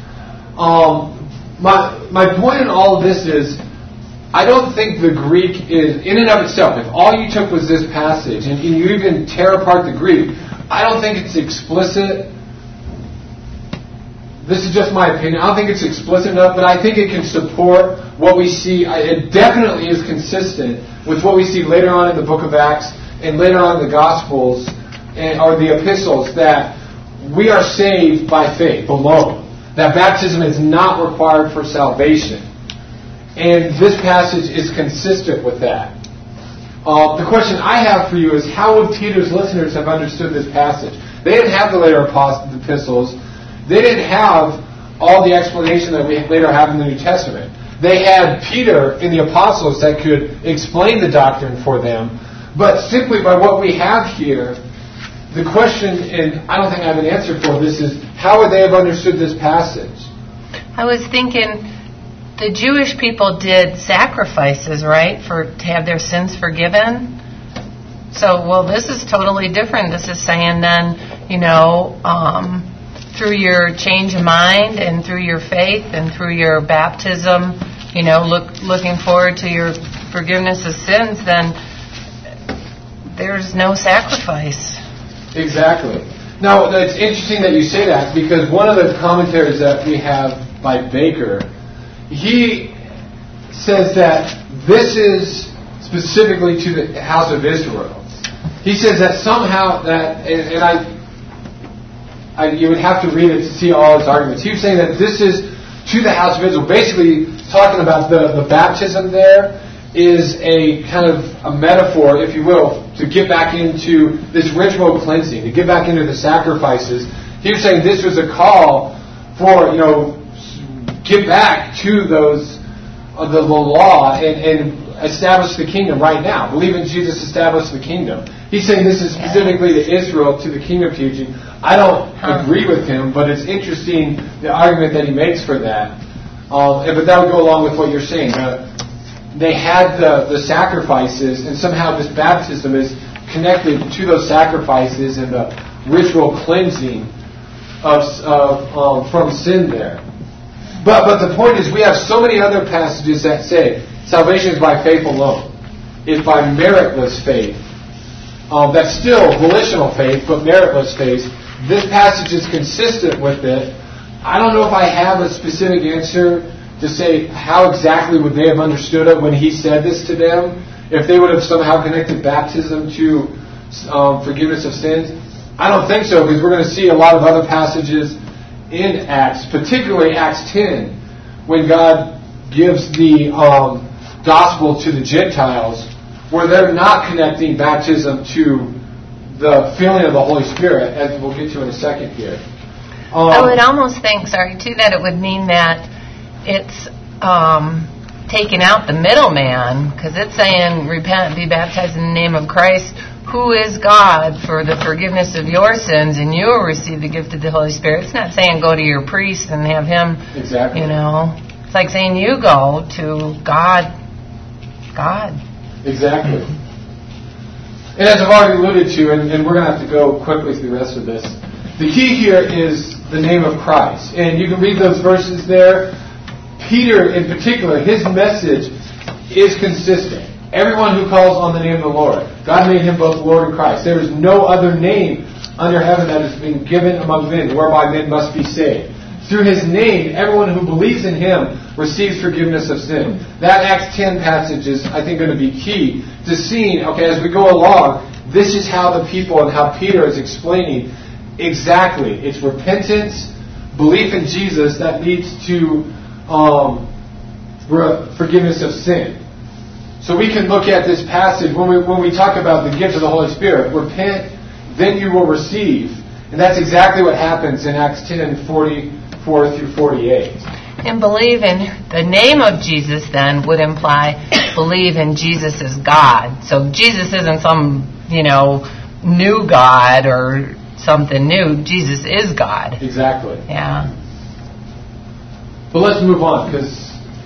Um, my my point in all of this is, I don't think the Greek is, in and of itself, if all you took was this passage and, and you even tear apart the Greek, I don't think it's explicit. This is just my opinion. I don't think it's explicit enough, but I think it can support what we see, it definitely is consistent with what we see later on in the book of Acts and later on in the Gospels and, or the epistles, that we are saved by faith alone. That baptism is not required for salvation. And this passage is consistent with that. Uh, the question I have for you is, how would Peter's listeners have understood this passage? They didn't have the later epistles. They didn't have all the explanation that we later have in the New Testament. They had Peter and the apostles that could explain the doctrine for them. But simply by what we have here, the question, and I don't think I have an answer for this, is how would they have understood this passage? I was thinking the Jewish people did sacrifices, right, for to have their sins forgiven. So, well, this is totally different. This is saying then, you know, um, through your change of mind and through your faith and through your baptism, you know, look looking forward to your forgiveness of sins, then there's no sacrifice. Exactly. Now, it's interesting that you say that, because one of the commentaries that we have by Baker, he says that this is specifically to the house of Israel. He says that somehow that, and, and I, I, you would have to read it to see all his arguments. He was saying that this is to the house of Israel, basically talking about the, the baptism there is a kind of a metaphor, if you will, to get back into this ritual cleansing, to get back into the sacrifices. He was saying this was a call for, you know, get back to those, uh, the, the law and, and establish the kingdom right now. Believe in Jesus, establish the kingdom. He's saying this is specifically to Israel, to the kingdom teaching. I don't agree with him, but it's interesting the argument that he makes for that. Um, but that would go along with what you're saying. Uh, they had the, the sacrifices, and somehow this baptism is connected to those sacrifices and the ritual cleansing of, of um, from sin there. But but the point is, we have so many other passages that say salvation is by faith alone. It's by meritless faith. Um, that's still volitional faith, but meritless faith. This passage is consistent with it. I don't know if I have a specific answer to say how exactly would they have understood it when he said this to them. If they would have somehow connected baptism to um, forgiveness of sins. I don't think so, because we're going to see a lot of other passages in Acts, particularly Acts ten, when God gives the um, gospel to the Gentiles, where they're not connecting baptism to the filling of the Holy Spirit, as we'll get to in a second here. Um, I would almost think, sorry, too, that it would mean that it's um, taking out the middleman, because it's saying, repent, be baptized in the name of Christ, who is God, for the forgiveness of your sins, and you will receive the gift of the Holy Spirit. It's not saying go to your priest and have him, exactly. You know. It's like saying you go to God. God. Exactly. And as I've already alluded to, and, and we're going to have to go quickly through the rest of this, the key here is the name of Christ. And you can read those verses there. Peter, in particular, his message is consistent. Everyone who calls on the name of the Lord, God made him both Lord and Christ. There is no other name under heaven that has been given among men whereby men must be saved. Through his name, everyone who believes in him receives forgiveness of sin. That Acts ten passage is, I think, going to be key to seeing, okay, as we go along, this is how the people and how Peter is explaining exactly. It's repentance, belief in Jesus that leads to um, forgiveness of sin. So we can look at this passage when we when we talk about the gift of the Holy Spirit. Repent, then you will receive. And that's exactly what happens in Acts ten, forty-four through forty-eight. And believe in the name of Jesus then would imply believe in Jesus as God. So Jesus isn't some, you know, new God or something new. Jesus is God. Exactly. Yeah. But let's move on, because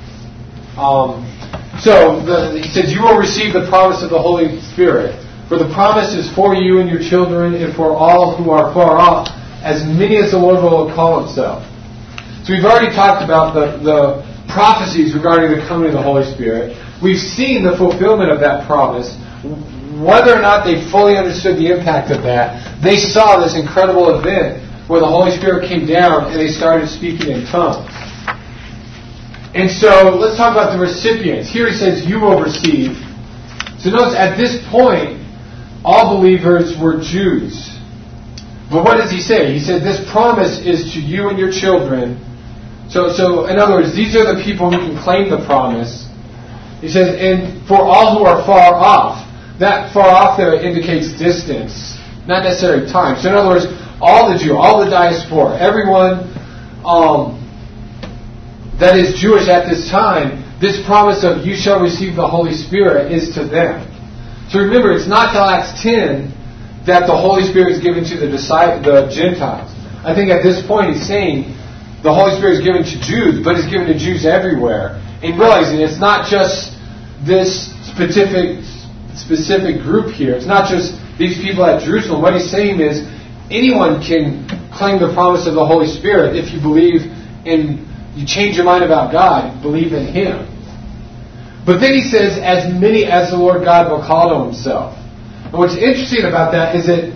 um, so the, he says, you will receive the promise of the Holy Spirit. For the promise is for you and your children and for all who are far off, as many as the Lord will call himself. So we've already talked about the, the prophecies regarding the coming of the Holy Spirit. We've seen the fulfillment of that promise. Whether or not they fully understood the impact of that, they saw this incredible event where the Holy Spirit came down and they started speaking in tongues. And so let's talk about the recipients. Here he says, you will receive. So notice at this point, all believers were Jews. But what does he say? He said, this promise is to you and your children. So, so in other words, these are the people who can claim the promise. He says, and for all who are far off. That far off there indicates distance, not necessarily time. So in other words, all the Jew, all the diaspora, everyone um, that is Jewish at this time, this promise of you shall receive the Holy Spirit is to them. So remember, it's not till Acts ten that the Holy Spirit is given to the disciples, the Gentiles. I think at this point he's saying the Holy Spirit is given to Jews, but it's given to Jews everywhere. And realizing it's not just this specific specific group here. It's not just these people at Jerusalem. What he's saying is anyone can claim the promise of the Holy Spirit if you believe in, you change your mind about God, believe in Him. But then he says, as many as the Lord God will call to Himself. And what's interesting about that is that,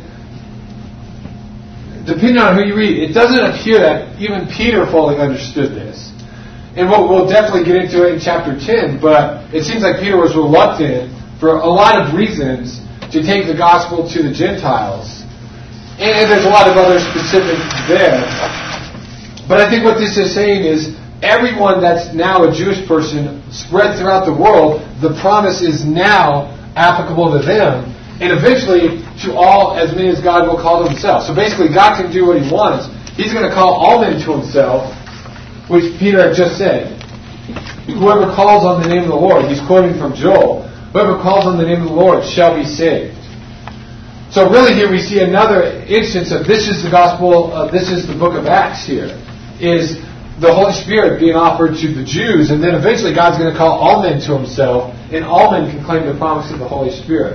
depending on who you read, it doesn't appear that even Peter fully understood this. And we'll, we'll definitely get into it in chapter ten, but it seems like Peter was reluctant for a lot of reasons to take the gospel to the Gentiles. And, and there's a lot of other specifics there. But I think what this is saying is everyone that's now a Jewish person spread throughout the world, the promise is now applicable to them, and eventually to all, as many as God will call to Himself. So basically, God can do what He wants. He's going to call all men to Himself, which Peter had just said. Whoever calls on the name of the Lord, he's quoting from Joel, whoever calls on the name of the Lord shall be saved. So really here we see another instance of this is the gospel, uh, this is the book of Acts here, is the Holy Spirit being offered to the Jews, and then eventually God's going to call all men to Himself, and all men can claim the promise of the Holy Spirit.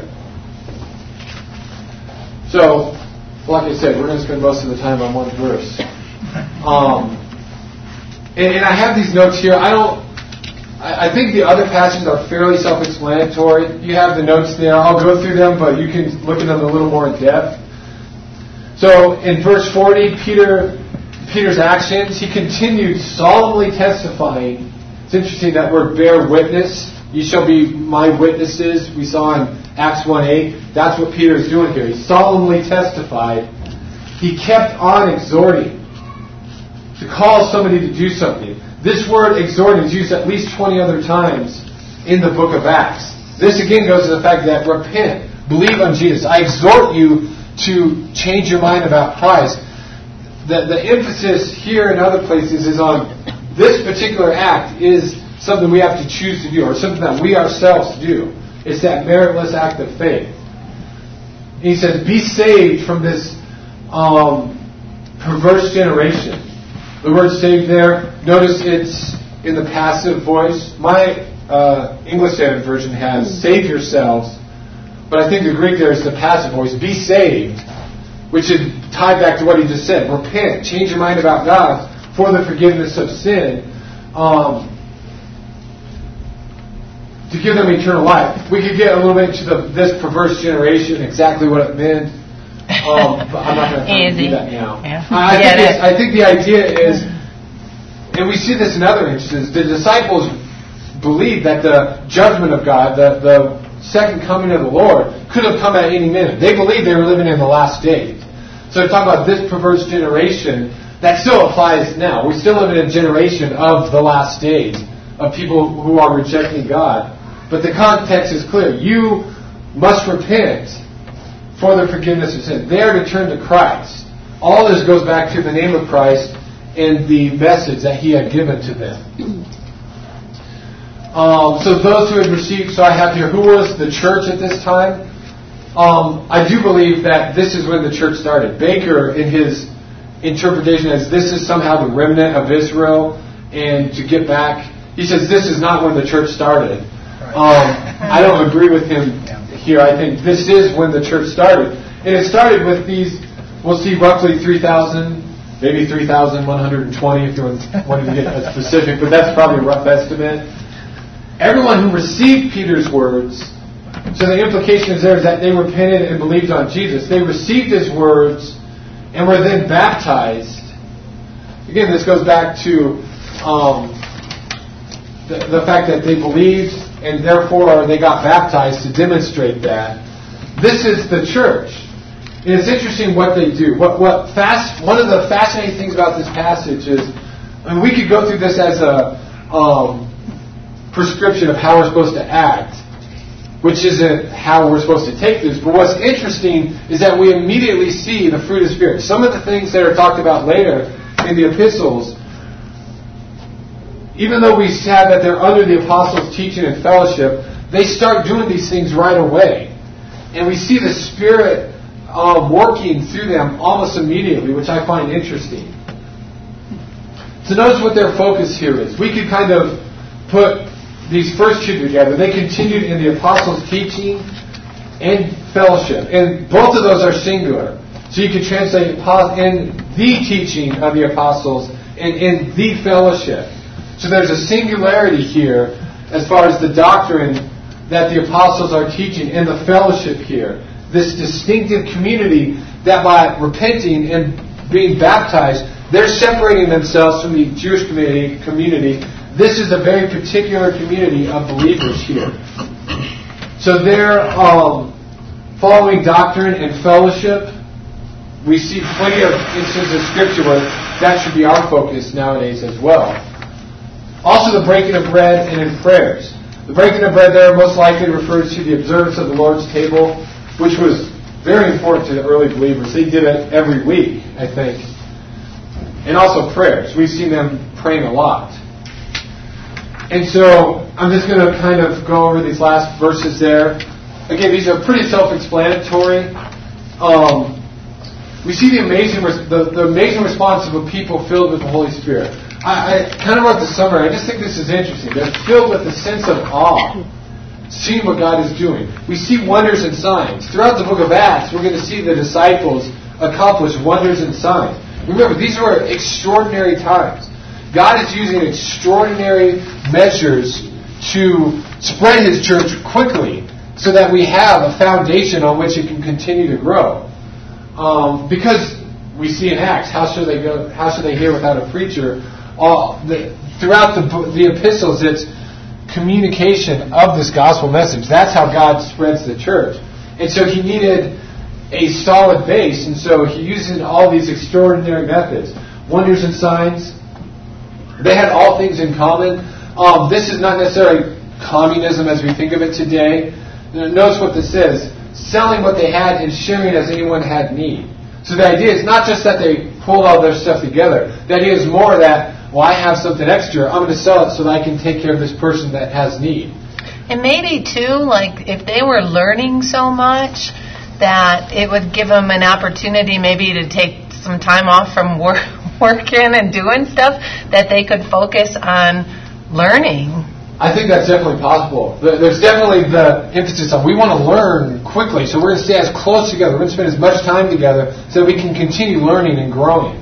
So, like I said, we're going to spend most of the time on one verse. Um, and, and I have these notes here. I don't. I, I think the other passages are fairly self-explanatory. You have the notes there. I'll go through them, but you can look at them a little more in depth. So, in verse forty, Peter, Peter's actions, he continued solemnly testifying. It's interesting that word bear witness. You shall be my witnesses. We saw in Acts one eight. That's what Peter is doing here. He solemnly testified. He kept on exhorting to call somebody to do something. This word exhorting is used at least twenty other times in the book of Acts. This again goes to the fact that repent, believe on Jesus. I exhort you to change your mind about Christ. The, the emphasis here and other places is on this particular act is something we have to choose to do, or something that we ourselves do. It's that meritless act of faith. And he says, be saved from this um, perverse generation. The word saved there, notice it's in the passive voice. My uh, English Standard Version has save yourselves, but I think the Greek there is the passive voice. Be saved, which is tied back to what he just said. Repent, change your mind about God for the forgiveness of sin. Um, to give them eternal life. We could get a little bit into the, this perverse generation, exactly what it meant. Um, but I'm not going to do that now. Yeah. I, think it's, I think the idea is, and we see this in other instances, the disciples believed that the judgment of God, the, the second coming of the Lord, could have come at any minute. They believed they were living in the last days. So to talk about this perverse generation, that still applies now. We still live in a generation of the last days, of people who are rejecting God. But the context is clear. You must repent for the forgiveness of sin. They are to turn to Christ. All this goes back to the name of Christ and the message that He had given to them. Um, so those who had received, so I have here, who was the church at this time? Um, I do believe that this is when the church started. Baker, in his interpretation, as this is somehow the remnant of Israel, and to get back, he says this is not when the church started. Um, I don't agree with him here. I think this is when the church started. And it started with these, we'll see roughly three thousand, maybe three thousand one hundred twenty if you wanted to get that specific, but that's probably a rough estimate. Everyone who received Peter's words, so the implication is there is that they repented and believed on Jesus. They received His words and were then baptized. Again, this goes back to um, the, the fact that they believed and therefore they got baptized to demonstrate that. This is the church. And it's interesting what they do. What what fast one of the fascinating things about this passage is, I mean, we could go through this as a um, prescription of how we're supposed to act, which isn't how we're supposed to take this. But what's interesting is that we immediately see the fruit of the Spirit. Some of the things that are talked about later in the epistles, even though we have that they're under the apostles' teaching and fellowship, they start doing these things right away. And we see the Spirit um, working through them almost immediately, which I find interesting. So notice what their focus here is. We could kind of put these first two together. They continued in the apostles' teaching and fellowship. And both of those are singular. So you could translate in the teaching of the apostles and in the fellowship. So there's a singularity here as far as the doctrine that the apostles are teaching and the fellowship here. This distinctive community that by repenting and being baptized, they're separating themselves from the Jewish community. community. This is a very particular community of believers here. So they're um, following doctrine and fellowship. We see plenty of instances of Scripture where that should be our focus nowadays as well. Also the breaking of bread and in prayers. The breaking of bread there most likely refers to the observance of the Lord's table, which was very important to the early believers. They did it every week, I think. And also prayers. We've seen them praying a lot. And so I'm just going to kind of go over these last verses there. Again, these are pretty self-explanatory. Um, we see the amazing the, the amazing response of a people filled with the Holy Spirit. I, I kind of wrote the summary. I just think this is interesting. They're filled with a sense of awe, seeing what God is doing. We see wonders and signs. Throughout the book of Acts, we're going to see the disciples accomplish wonders and signs. Remember, these were extraordinary times. God is using extraordinary measures to spread His church quickly so that we have a foundation on which it can continue to grow. Um, because we see in Acts, how should they go? How should they hear without a preacher? All the, throughout the the epistles, it's communication of this gospel message. That's how God spreads the church. And so He needed a solid base, and so He uses all these extraordinary methods, wonders and signs. They had all things in common. Um, this is not necessarily communism as we think of it today. Notice what this says: selling what they had and sharing as anyone had need. So the idea is not just that they pulled all their stuff together. The idea is more that, well, I have something extra, I'm going to sell it so that I can take care of this person that has need. And maybe, too, like, if they were learning so much, that it would give them an opportunity maybe to take some time off from work, working and doing stuff, that they could focus on learning. I think that's definitely possible. There's definitely the emphasis on we want to learn quickly, so we're going to stay as close together. We're going to spend as much time together so that we can continue learning and growing.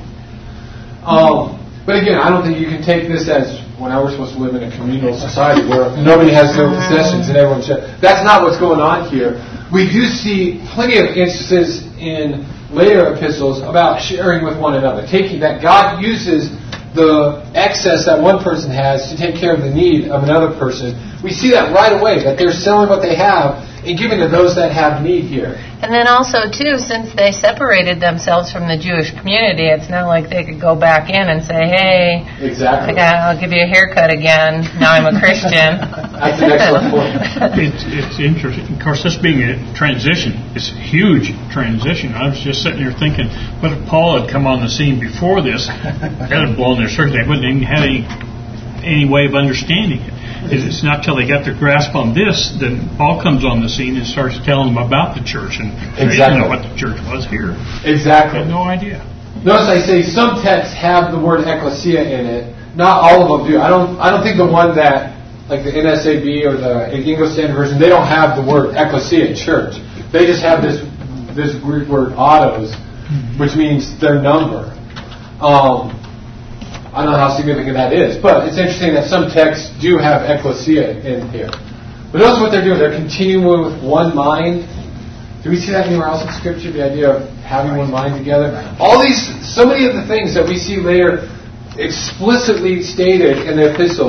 Um, but again, I don't think you can take this as, well, now we're supposed to live in a communal society where nobody has their possessions and everyone shares. That's not what's going on here. We do see plenty of instances in later epistles about sharing with one another, taking that God uses the excess that one person has to take care of the need of another person. We see that right away, that they're selling what they have and giving to those that have need here. And then also, too, since they separated themselves from the Jewish community, it's not like they could go back in and say, hey, exactly. I got, I'll give you a haircut again. Now I'm a Christian. That's an excellent point. It's, it's interesting. Of course, this being a transition, it's a huge transition. I was just sitting here thinking, what if Paul had come on the scene before this? That would have blown their circuit. They wouldn't even have any, any way of understanding it. It's not till they got their grasp on this that Paul comes on the scene and starts telling them about the church, and they didn't know what the church was here. Exactly. They had no idea. Notice I say some texts have the word ecclesia in it. Not all of them do. I don't. I don't think the one that, like the N S A B or the English Standard Version, they don't have the word ecclesia, church. They just have this this Greek word autos, which means their number. Um, I don't know how significant that is, but it's interesting that some texts do have ecclesia in here. But notice what they're doing. They're continuing with one mind. Do we see that anywhere else in Scripture, the idea of having one mind together? All these, so many of the things that we see later explicitly stated in the epistles,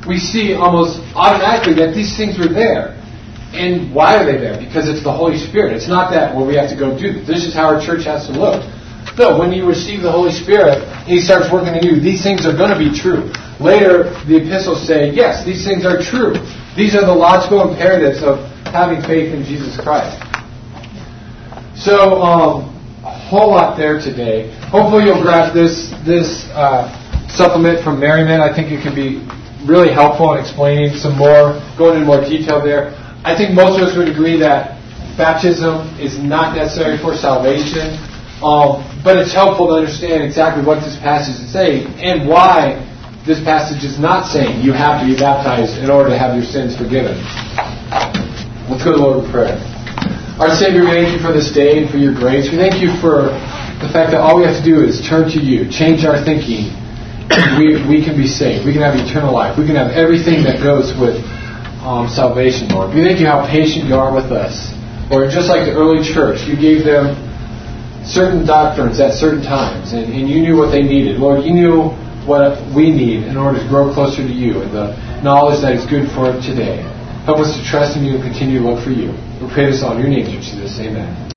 we see almost automatically that these things were there. And why are they there? Because it's the Holy Spirit. It's not that, well, we have to go do this. This is how our church has to look. No, when you receive the Holy Spirit, He starts working in you. These things are going to be true. Later, the epistles say, yes, these things are true. These are the logical imperatives of having faith in Jesus Christ. So, um, a whole lot there today. Hopefully you'll grab this this uh, supplement from Merriman. I think it can be really helpful in explaining some more, going into more detail there. I think most of us would agree that baptism is not necessary for salvation, um, but it's helpful to understand exactly what this passage is saying and why this passage is not saying you have to be baptized in order to have your sins forgiven. Let's go to the Lord in prayer. Our Savior, we thank you for this day and for your grace. We thank you for the fact that all we have to do is turn to you, change our thinking. We, we can be saved. We can have eternal life. We can have everything that goes with um, salvation, Lord. We thank you how patient you are with us. Lord, just like the early church, you gave them certain doctrines at certain times, and, and you knew what they needed. Lord, you knew what we need in order to grow closer to you and the knowledge that is good for today. Help us to trust in you and continue to look for you. We pray this all in your name, Jesus. Amen.